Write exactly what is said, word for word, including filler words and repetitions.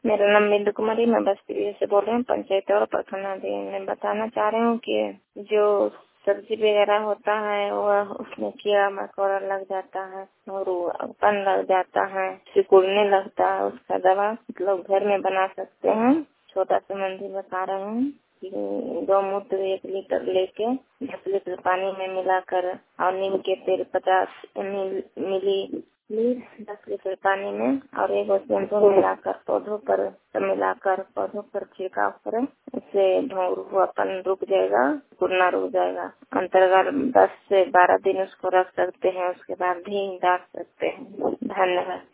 मेरा नाम बिंदु कुमारी, मैं बस्ती से बोल रही हूँ, पंचायत और प्रखंड। मैं बताना चाह रही हूँ कि जो सब्जी वगैरह होता है वह उसमें कीड़ा मकोड़ा लग जाता है और पन लग जाता है, सिकुड़ने लगता है। उसका दवा मतलब घर में बना सकते हैं। छोटा संबंधी बता रहे हैं कि गौमूत्र एक लीटर लेके दस लीटर पानी में मिलाकर और नीम के तेल पचास मिली दस लीटर पानी में और एक शैम्पू मिलाकर पौधों पर मिलाकर पौधों पर छिड़काव करें। इससे ढोंगरूपन रुक जाएगा, कुड़ना रुक जाएगा। अंतर्गत दस से बारह दिन उसको रख सकते हैं, उसके बाद भी डाल सकते हैं। धन्यवाद।